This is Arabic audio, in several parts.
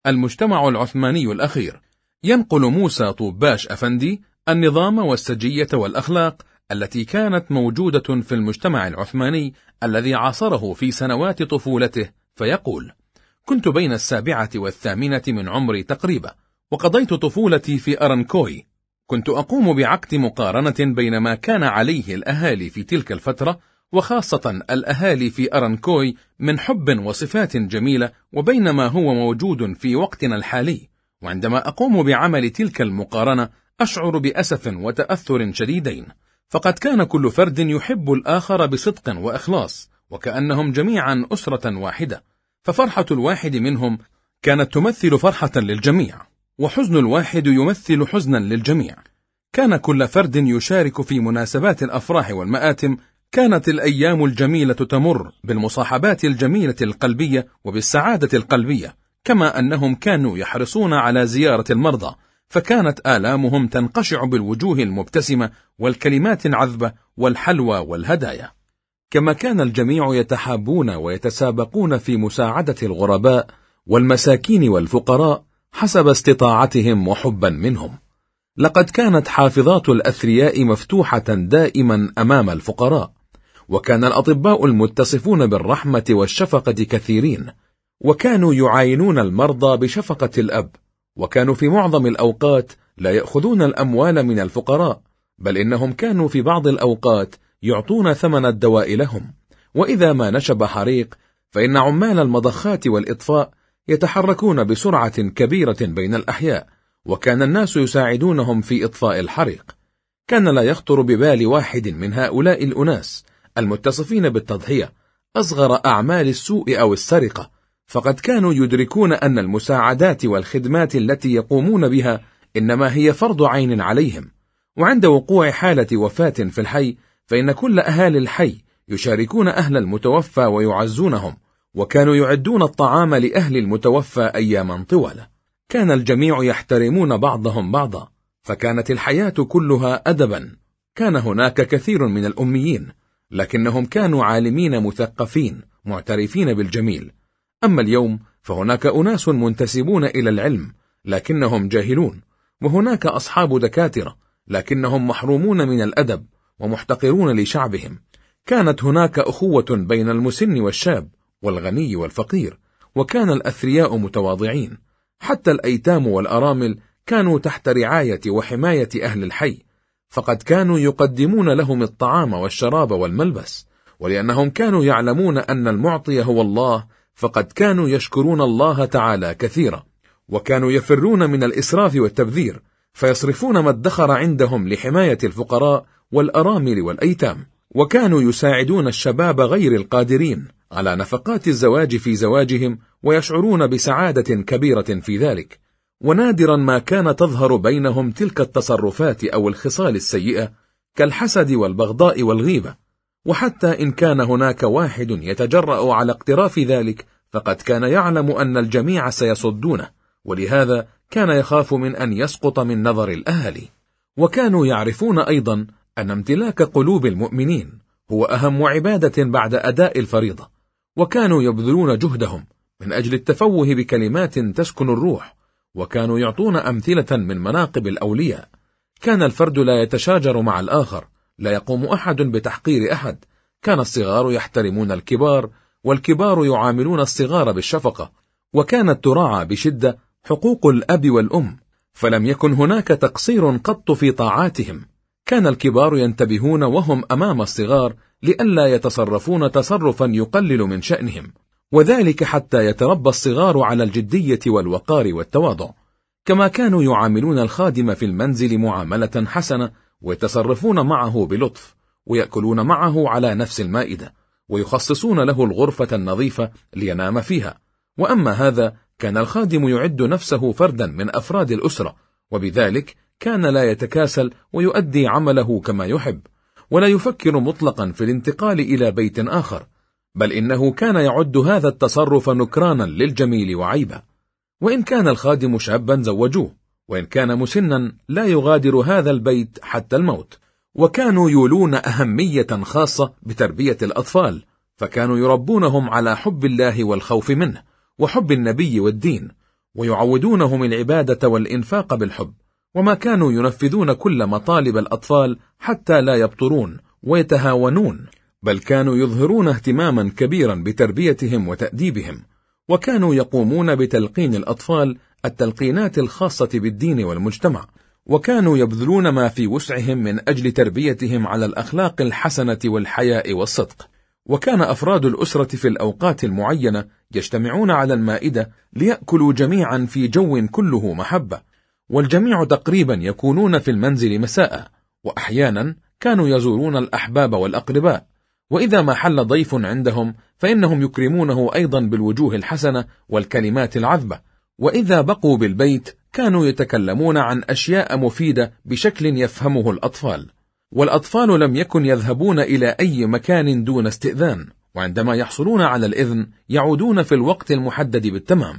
المجتمع العثماني الأخير. ينقل موسى طوباش أفندي النظام والسجية والأخلاق التي كانت موجودة في المجتمع العثماني الذي عاصره في سنوات طفولته، فيقول: كنت بين 7 و8 من عمري تقريبا، وقضيت طفولتي في أرنكوي. كنت أقوم بعقد مقارنة بين ما كان عليه الأهالي في تلك الفترة، وخاصة الأهالي في أرنكوي، من حب وصفات جميلة، وبين ما هو موجود في وقتنا الحالي. وعندما أقوم بعمل تلك المقارنة أشعر بأسف وتأثر شديدين، فقد كان كل فرد يحب الآخر بصدق وإخلاص، وكأنهم جميعا أسرة واحدة، ففرحة الواحد منهم كانت تمثل فرحة للجميع، وحزن الواحد يمثل حزنا للجميع. كان كل فرد يشارك في مناسبات الأفراح والمآتم. كانت الأيام الجميلة تمر بالمصاحبات الجميلة القلبية وبالسعادة القلبية، كما أنهم كانوا يحرصون على زيارة المرضى، فكانت آلامهم تنقشع بالوجوه المبتسمة والكلمات العذبة والحلوى والهدايا. كما كان الجميع يتحابون ويتسابقون في مساعدة الغرباء والمساكين والفقراء حسب استطاعتهم وحبا منهم. لقد كانت حافظات الأثرياء مفتوحة دائما أمام الفقراء، وكان الأطباء المتصفون بالرحمة والشفقة كثيرين، وكانوا يعاينون المرضى بشفقة الأب، وكانوا في معظم الأوقات لا يأخذون الأموال من الفقراء، بل إنهم كانوا في بعض الأوقات يعطون ثمن الدواء لهم. وإذا ما نشب حريق فإن عمال المضخات والإطفاء يتحركون بسرعة كبيرة بين الأحياء، وكان الناس يساعدونهم في إطفاء الحريق. كان لا يخطر ببال واحد من هؤلاء الأناس المتصفين بالتضحية أصغر أعمال السوء أو السرقة، فقد كانوا يدركون أن المساعدات والخدمات التي يقومون بها إنما هي فرض عين عليهم. وعند وقوع حالة وفاة في الحي فإن كل أهالي الحي يشاركون أهل المتوفى ويعزونهم، وكانوا يعدون الطعام لأهل المتوفى أياما طوال. كان الجميع يحترمون بعضهم بعضا، فكانت الحياة كلها أدبا. كان هناك كثير من الأميين، لكنهم كانوا عالمين مثقفين معترفين بالجميل. أما اليوم فهناك أناس منتسبون إلى العلم لكنهم جاهلون، وهناك أصحاب دكاترة لكنهم محرومون من الأدب ومحتقرون لشعبهم. كانت هناك أخوة بين المسن والشاب والغني والفقير، وكان الأثرياء متواضعين. حتى الأيتام والأرامل كانوا تحت رعاية وحماية أهل الحي، فقد كانوا يقدمون لهم الطعام والشراب والملبس، ولأنهم كانوا يعلمون أن المعطي هو الله فقد كانوا يشكرون الله تعالى كثيرا، وكانوا يفرون من الإسراف والتبذير، فيصرفون ما ادخر عندهم لحماية الفقراء والأرامل والأيتام. وكانوا يساعدون الشباب غير القادرين على نفقات الزواج في زواجهم، ويشعرون بسعادة كبيرة في ذلك. ونادرا ما كان تظهر بينهم تلك التصرفات أو الخصال السيئة كالحسد والبغضاء والغيبة. وحتى إن كان هناك واحد يتجرأ على اقتراف ذلك فقد كان يعلم أن الجميع سيصدونه، ولهذا كان يخاف من أن يسقط من نظر الأهالي. وكانوا يعرفون أيضا أن امتلاك قلوب المؤمنين هو أهم عبادة بعد أداء الفريضة، وكانوا يبذلون جهدهم من أجل التفوه بكلمات تسكن الروح، وكانوا يعطون أمثلة من مناقب الأولياء. كان الفرد لا يتشاجر مع الآخر، لا يقوم أحد بتحقير أحد. كان الصغار يحترمون الكبار، والكبار يعاملون الصغار بالشفقة، وكانت تراعى بشدة حقوق الأب والأم، فلم يكن هناك تقصير قط في طاعاتهم. كان الكبار ينتبهون وهم أمام الصغار لئلا يتصرفون تصرفا يقلل من شأنهم، وذلك حتى يتربى الصغار على الجدية والوقار والتواضع. كما كانوا يعاملون الخادم في المنزل معاملة حسنة، ويتصرفون معه بلطف، ويأكلون معه على نفس المائدة، ويخصصون له الغرفة النظيفة لينام فيها. وأما هذا كان الخادم يعد نفسه فردا من أفراد الأسرة، وبذلك كان لا يتكاسل ويؤدي عمله كما يحب، ولا يفكر مطلقا في الانتقال إلى بيت آخر، بل إنه كان يعد هذا التصرف نكرانا للجميل وعيبا. وإن كان الخادم شابا زوجوه، وإن كان مسنا لا يغادر هذا البيت حتى الموت. وكانوا يولون أهمية خاصة بتربية الأطفال، فكانوا يربونهم على حب الله والخوف منه، وحب النبي والدين، ويعودونهم العبادة والإنفاق بالحب، وما كانوا ينفذون كل مطالب الأطفال حتى لا يبطرون ويتهاونون، بل كانوا يظهرون اهتماما كبيرا بتربيتهم وتأديبهم، وكانوا يقومون بتلقين الأطفال التلقينات الخاصة بالدين والمجتمع، وكانوا يبذلون ما في وسعهم من أجل تربيتهم على الأخلاق الحسنة والحياء والصدق. وكان أفراد الأسرة في الأوقات المعينة يجتمعون على المائدة ليأكلوا جميعا في جو كله محبة، والجميع تقريبا يكونون في المنزل مساء، وأحيانا كانوا يزورون الأحباب والأقرباء، وإذا ما حل ضيف عندهم فإنهم يكرمونه أيضا بالوجوه الحسنة والكلمات العذبة، وإذا بقوا بالبيت كانوا يتكلمون عن أشياء مفيدة بشكل يفهمه الأطفال، والأطفال لم يكن يذهبون إلى أي مكان دون استئذان، وعندما يحصلون على الإذن يعودون في الوقت المحدد بالتمام.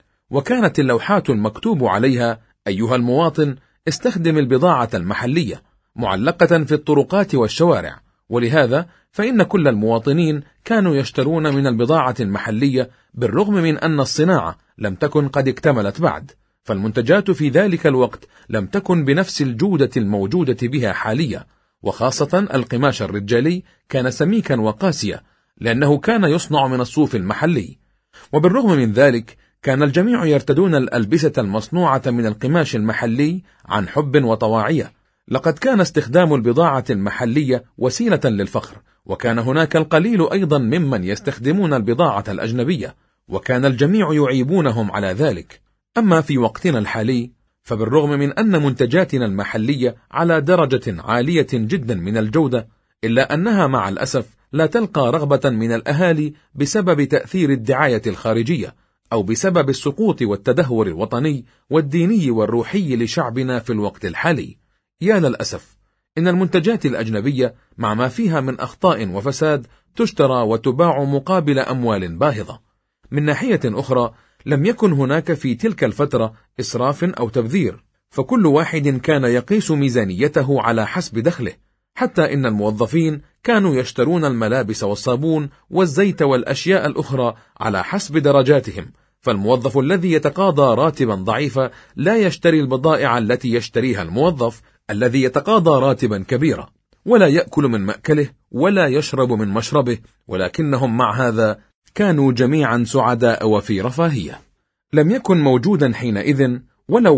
وكانت اللوحات المكتوب عليها: أيها المواطن، استخدم البضاعة المحلية، معلقة في الطرقات والشوارع، ولهذا فإن كل المواطنين كانوا يشترون من البضاعة المحلية بالرغم من أن الصناعة لم تكن قد اكتملت بعد، فالمنتجات في ذلك الوقت لم تكن بنفس الجودة الموجودة بها حاليا، وخاصة القماش الرجالي كان سميكا وقاسيا لأنه كان يصنع من الصوف المحلي. وبالرغم من ذلك كان الجميع يرتدون الألبسة المصنوعة من القماش المحلي عن حب وطواعية. لقد كان استخدام البضاعة المحلية وسيلة للفخر، وكان هناك القليل أيضا ممن يستخدمون البضاعة الأجنبية، وكان الجميع يعيبونهم على ذلك. أما في وقتنا الحالي فبالرغم من أن منتجاتنا المحلية على درجة عالية جدا من الجودة، إلا أنها مع الأسف لا تلقى رغبة من الأهالي بسبب تأثير الدعاية الخارجية، أو بسبب السقوط والتدهور الوطني والديني والروحي لشعبنا في الوقت الحالي. يا للأسف إن المنتجات الأجنبية مع ما فيها من أخطاء وفساد تشترى وتباع مقابل أموال باهظة. من ناحية أخرى لم يكن هناك في تلك الفترة إسراف أو تبذير، فكل واحد كان يقيس ميزانيته على حسب دخله، حتى إن الموظفين كانوا يشترون الملابس والصابون والزيت والأشياء الأخرى على حسب درجاتهم، فالموظف الذي يتقاضى راتبا ضعيفا لا يشتري البضائع التي يشتريها الموظف الذي يتقاضى راتبا كبيرا، ولا يأكل من مأكله ولا يشرب من مشربه، ولكنهم مع هذا كانوا جميعا سعداء وفي رفاهية. لم يكن موجودا حينئذ ولو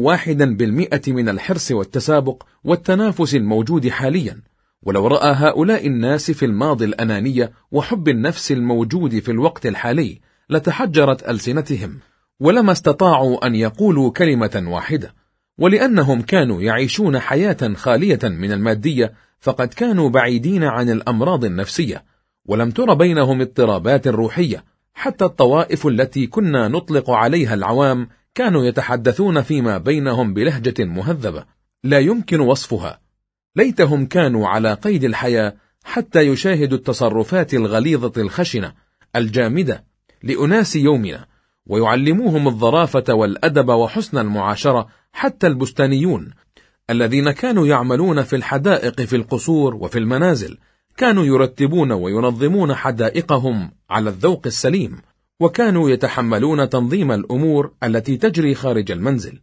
1% من الحرص والتسابق والتنافس الموجود حاليا، ولو رأى هؤلاء الناس في الماضي الأنانية وحب النفس الموجود في الوقت الحالي لتحجرت ألسنتهم، ولما استطاعوا أن يقولوا كلمة واحدة. ولأنهم كانوا يعيشون حياة خالية من المادية، فقد كانوا بعيدين عن الأمراض النفسية، ولم تر بينهم اضطرابات روحية. حتى الطوائف التي كنا نطلق عليها العوام كانوا يتحدثون فيما بينهم بلهجة مهذبة لا يمكن وصفها. ليتهم كانوا على قيد الحياة حتى يشاهدوا التصرفات الغليظة الخشنة الجامدة لأناس يومنا، ويعلموهم الظرافة والأدب وحسن المعاشرة. حتى البستانيون الذين كانوا يعملون في الحدائق في القصور وفي المنازل كانوا يرتبون وينظمون حدائقهم على الذوق السليم، وكانوا يتحملون تنظيم الأمور التي تجري خارج المنزل.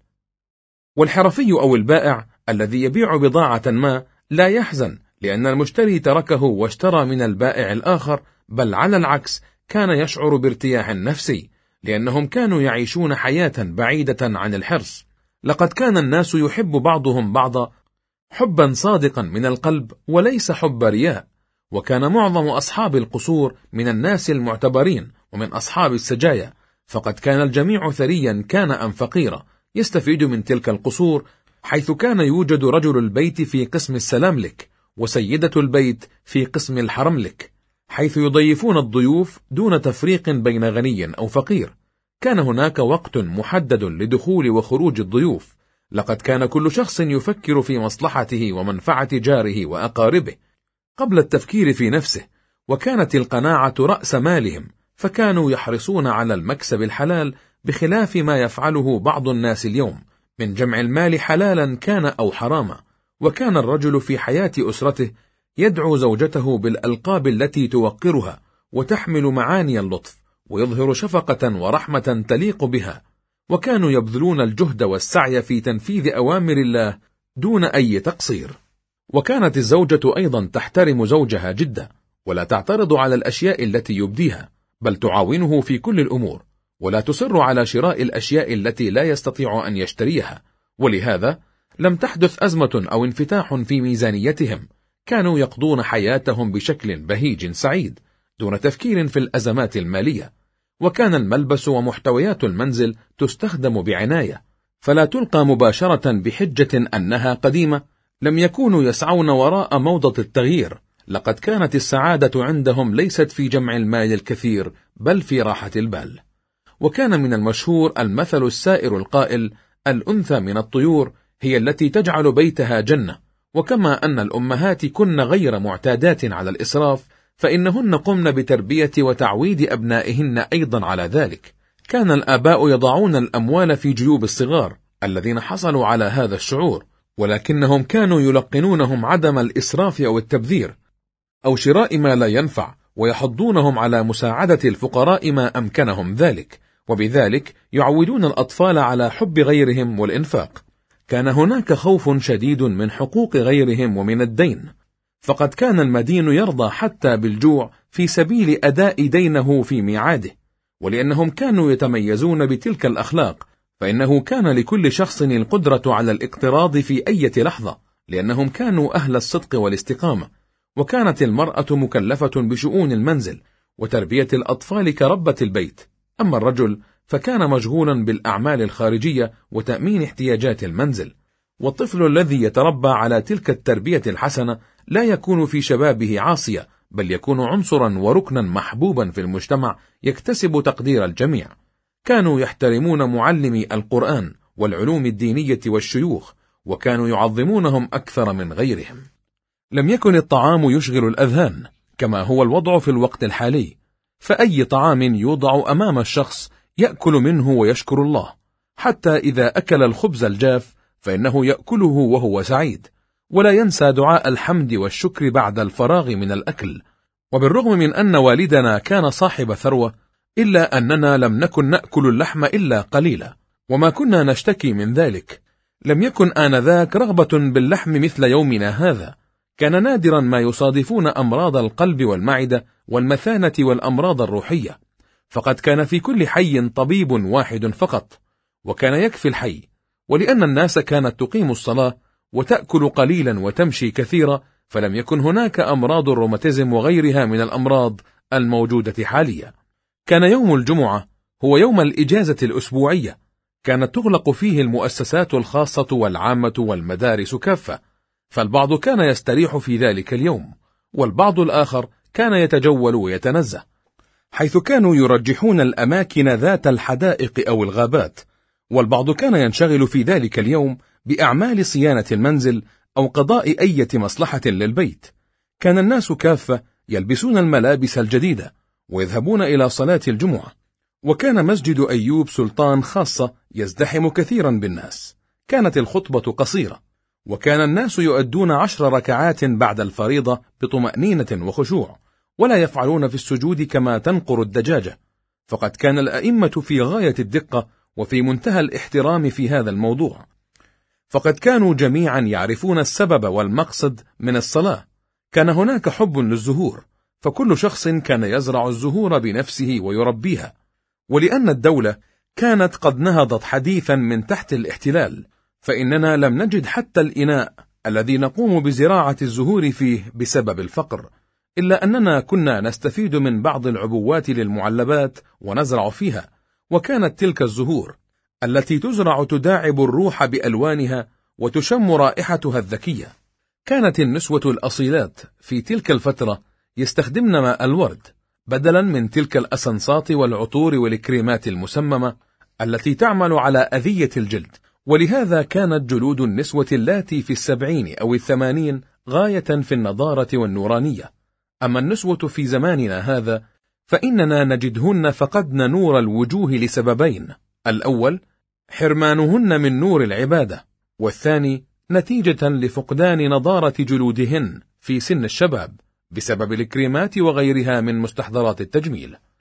والحرفي أو البائع الذي يبيع بضاعة ما لا يحزن لأن المشتري تركه واشترى من البائع الآخر، بل على العكس كان يشعر بارتياح نفسي، لأنهم كانوا يعيشون حياة بعيدة عن الحرص. لقد كان الناس يحب بعضهم بعضا حبا صادقا من القلب وليس حب رياء، وكان معظم أصحاب القصور من الناس المعتبرين ومن أصحاب السجايا، فقد كان الجميع ثريا كان أم فقيرا يستفيد من تلك القصور، حيث كان يوجد رجل البيت في قسم السلام لك، وسيدة البيت في قسم الحرم لك، حيث يضيفون الضيوف دون تفريق بين غني أو فقير. كان هناك وقت محدد لدخول وخروج الضيوف. لقد كان كل شخص يفكر في مصلحته ومنفعة جاره وأقاربه قبل التفكير في نفسه، وكانت القناعة رأس مالهم، فكانوا يحرصون على المكسب الحلال بخلاف ما يفعله بعض الناس اليوم من جمع المال حلالا كان أو حراما. وكان الرجل في حياة أسرته يدعو زوجته بالألقاب التي توقرها وتحمل معاني اللطف، ويظهر شفقة ورحمة تليق بها، وكانوا يبذلون الجهد والسعي في تنفيذ أوامر الله دون أي تقصير. وكانت الزوجة أيضا تحترم زوجها جدا، ولا تعترض على الأشياء التي يبديها، بل تعاونه في كل الأمور، ولا تصر على شراء الأشياء التي لا يستطيع أن يشتريها. ولهذا لم تحدث أزمة أو انفتاح في ميزانيتهم، كانوا يقضون حياتهم بشكل بهيج سعيد دون تفكير في الأزمات المالية. وكان الملبس ومحتويات المنزل تستخدم بعناية، فلا تلقى مباشرة بحجة أنها قديمة. لم يكونوا يسعون وراء موضة التغيير، لقد كانت السعادة عندهم ليست في جمع المال الكثير، بل في راحة البال. وكان من المشهور المثل السائر القائل: الأنثى من الطيور هي التي تجعل بيتها جنة. وكما أن الأمهات كن غير معتادات على الإسراف، فإنهن قمن بتربية وتعويد أبنائهن أيضا على ذلك. كان الآباء يضعون الأموال في جيوب الصغار الذين حصلوا على هذا الشعور، ولكنهم كانوا يلقنونهم عدم الإسراف أو التبذير أو شراء ما لا ينفع، ويحضونهم على مساعدة الفقراء ما أمكنهم ذلك، وبذلك يعودون الأطفال على حب غيرهم والإنفاق. كان هناك خوف شديد من حقوق غيرهم ومن الدين، فقد كان المدين يرضى حتى بالجوع في سبيل أداء دينه في ميعاده. ولأنهم كانوا يتميزون بتلك الأخلاق، فإنه كان لكل شخص القدرة على الاقتراض في أي لحظة، لأنهم كانوا أهل الصدق والاستقامة. وكانت المرأة مكلفة بشؤون المنزل وتربية الأطفال كربة البيت، أما الرجل فكان مشغولا بالأعمال الخارجية وتأمين احتياجات المنزل. والطفل الذي يتربى على تلك التربية الحسنة لا يكون في شبابه عاصية، بل يكون عنصرا وركنا محبوبا في المجتمع يكتسب تقدير الجميع. كانوا يحترمون معلمي القرآن والعلوم الدينية والشيوخ، وكانوا يعظمونهم أكثر من غيرهم. لم يكن الطعام يشغل الأذهان كما هو الوضع في الوقت الحالي، فأي طعام يوضع أمام الشخص يأكل منه ويشكر الله، حتى إذا أكل الخبز الجاف فإنه يأكله وهو سعيد، ولا ينسى دعاء الحمد والشكر بعد الفراغ من الأكل. وبالرغم من أن والدنا كان صاحب ثروة، إلا أننا لم نكن نأكل اللحم إلا قليلا، وما كنا نشتكي من ذلك. لم يكن آنذاك رغبة باللحم مثل يومنا هذا. كان نادرا ما يصادفون أمراض القلب والمعدة والمثانة والأمراض الروحية، فقد كان في كل حي طبيب واحد فقط، وكان يكفي الحي. ولأن الناس كانت تقيم الصلاة وتأكل قليلا وتمشي كثيرا، فلم يكن هناك أمراض الروماتيزم وغيرها من الأمراض الموجودة حاليا. كان يوم الجمعة هو يوم الإجازة الأسبوعية، كانت تغلق فيه المؤسسات الخاصة والعامة والمدارس كافة، فالبعض كان يستريح في ذلك اليوم، والبعض الآخر كان يتجول ويتنزه، حيث كانوا يرجحون الأماكن ذات الحدائق أو الغابات. والبعض كان ينشغل في ذلك اليوم بأعمال صيانة المنزل أو قضاء أي مصلحة للبيت. كان الناس كافة يلبسون الملابس الجديدة ويذهبون إلى صلاة الجمعة، وكان مسجد أيوب سلطان خاصة يزدحم كثيرا بالناس. كانت الخطبة قصيرة، وكان الناس يؤدون 10 ركعات بعد الفريضة بطمأنينة وخشوع، ولا يفعلون في السجود كما تنقر الدجاجة، فقد كان الأئمة في غاية الدقة وفي منتهى الاحترام في هذا الموضوع، فقد كانوا جميعا يعرفون السبب والمقصد من الصلاة. كان هناك حب للزهور، فكل شخص كان يزرع الزهور بنفسه ويربيها. ولأن الدولة كانت قد نهضت حديثا من تحت الاحتلال، فإننا لم نجد حتى الإناء الذي نقوم بزراعة الزهور فيه بسبب الفقر، إلا أننا كنا نستفيد من بعض العبوات للمعلبات ونزرع فيها. وكانت تلك الزهور التي تزرع تداعب الروح بألوانها وتشم رائحتها الذكية. كانت النسوة الأصيلات في تلك الفترة يستخدمن ماء الورد بدلا من تلك الأسنصات والعطور والكريمات المسممة التي تعمل على أذية الجلد، ولهذا كانت جلود النسوة اللاتي في 70 أو 80 غاية في النضارة والنورانية. أما النسوة في زماننا هذا فإننا نجدهن فقدن نور الوجوه لسببين: الأول حرمانهن من نور العبادة، والثاني نتيجة لفقدان نضارة جلودهن في سن الشباب بسبب الكريمات وغيرها من مستحضرات التجميل.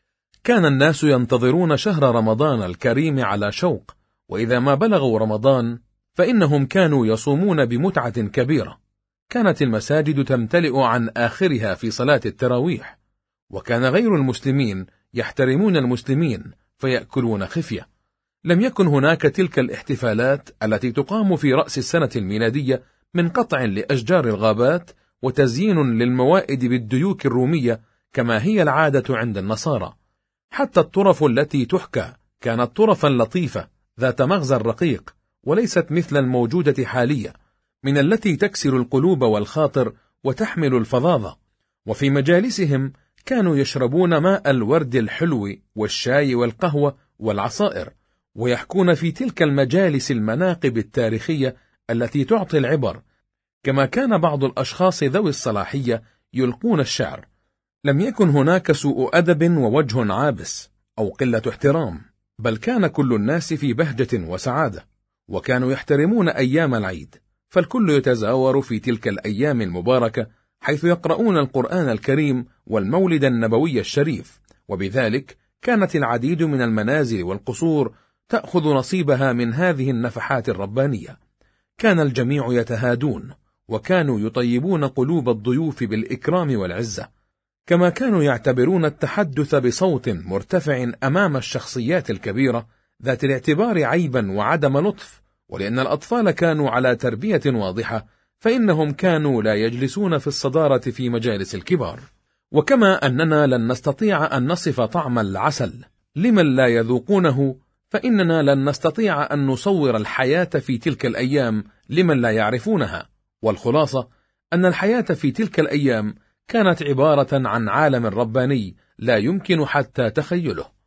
كان الناس ينتظرون شهر رمضان الكريم على شوق، وإذا ما بلغوا رمضان فإنهم كانوا يصومون بمتعة كبيرة. كانت المساجد تمتلئ عن آخرها في صلاة التراويح، وكان غير المسلمين يحترمون المسلمين فيأكلون خفية. لم يكن هناك تلك الاحتفالات التي تقام في رأس السنة الميلادية من قطع لأشجار الغابات وتزيين للموائد بالديوك الرومية كما هي العادة عند النصارى. حتى الطرف التي تحكى كانت طرفا لطيفة ذات مغزى رقيق، وليست مثل الموجودة حاليا من التي تكسر القلوب والخاطر وتحمل الفظاظة. وفي مجالسهم كانوا يشربون ماء الورد الحلو والشاي والقهوة والعصائر، ويحكون في تلك المجالس المناقب التاريخية التي تعطي العبر. كما كان بعض الأشخاص ذوي الصلاحية يلقون الشعر. لم يكن هناك سوء أدب ووجه عابس أو قلة احترام، بل كان كل الناس في بهجة وسعادة، وكانوا يحترمون أيام العيد، فالكل يتزاور في تلك الأيام المباركة حيث يقرؤون القرآن الكريم والمولد النبوي الشريف. وبذلك كانت العديد من المنازل والقصور تأخذ نصيبها من هذه النفحات الربانية. كان الجميع يتهادون، وكانوا يطيبون قلوب الضيوف بالإكرام والعزة، كما كانوا يعتبرون التحدث بصوت مرتفع أمام الشخصيات الكبيرة ذات الاعتبار عيبا وعدم لطف. ولأن الأطفال كانوا على تربية واضحة فإنهم كانوا لا يجلسون في الصدارة في مجالس الكبار. وكما أننا لن نستطيع أن نصف طعم العسل لمن لا يذوقونه، فإننا لن نستطيع أن نصور الحياة في تلك الأيام لمن لا يعرفونها. والخلاصة أن الحياة في تلك الأيام كانت عبارة عن عالم رباني لا يمكن حتى تخيله.